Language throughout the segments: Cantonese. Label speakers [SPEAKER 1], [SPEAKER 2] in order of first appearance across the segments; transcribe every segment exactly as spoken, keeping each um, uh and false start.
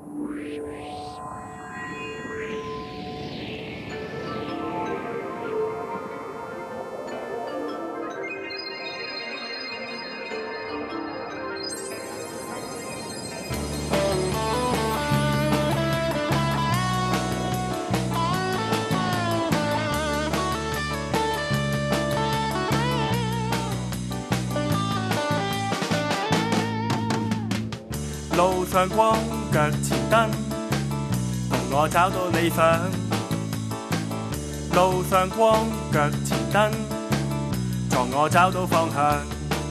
[SPEAKER 1] 路上光，腳前燈，同我找到理想。路上光，腳前燈，助我找到方向。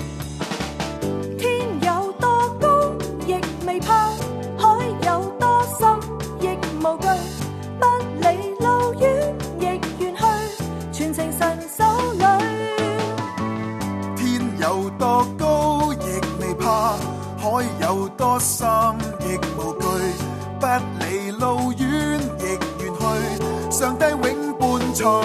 [SPEAKER 2] 天有多高，亦未怕；海有多深，亦無懼。不理路遠，亦願去，全程神手裏。
[SPEAKER 3] 天有多高，亦未怕。海有多深，亦無懼，不離路遠，亦願去，上帝永伴隨。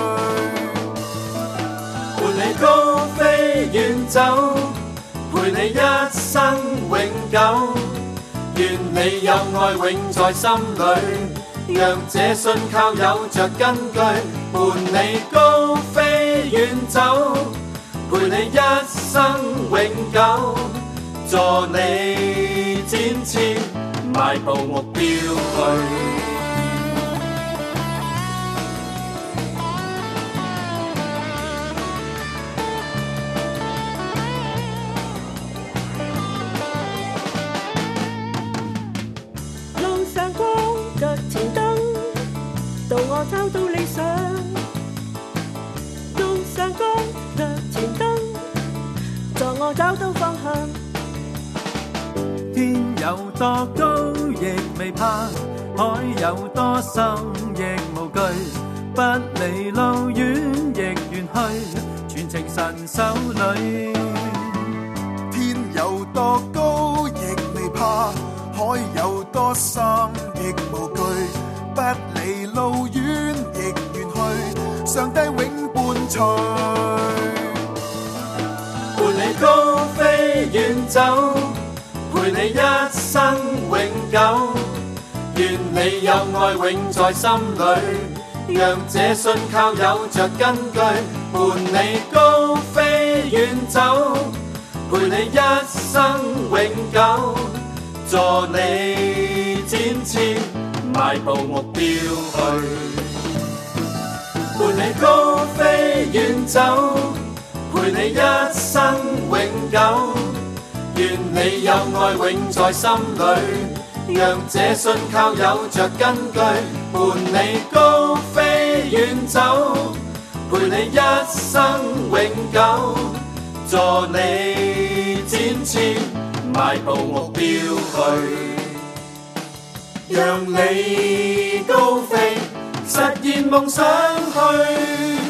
[SPEAKER 4] 伴你高飛遠走，陪你一生永久。願你有愛永在心裏，讓這信靠有着根據。伴你高飛遠走，陪你一生永久。助你展翅，邁步目標去。
[SPEAKER 2] 路上光，腳前燈，導我找到理想。路上光，腳前燈，助我找到方向。
[SPEAKER 5] 天有多高，亦未怕；海有多深，亦無懼。不離路遠，亦願去，全程神手裏。
[SPEAKER 3] 天有多高，亦未怕；海有多深，亦無懼。不離路遠，亦願去，上帝永伴隨。
[SPEAKER 4] 伴你高飛遠走，陪你一生永久。願你有愛永在心裏，讓這信靠有着根據。伴你高飛遠走，陪你一生永久。助你展翅，邁步目標去。伴你高飛遠走，陪你一生永久。願你有愛永在心裏，讓這信靠有着根據。伴你高飛遠走，陪你一生永久。助你展翅，邁步目標去。讓你高飛，實現夢想去。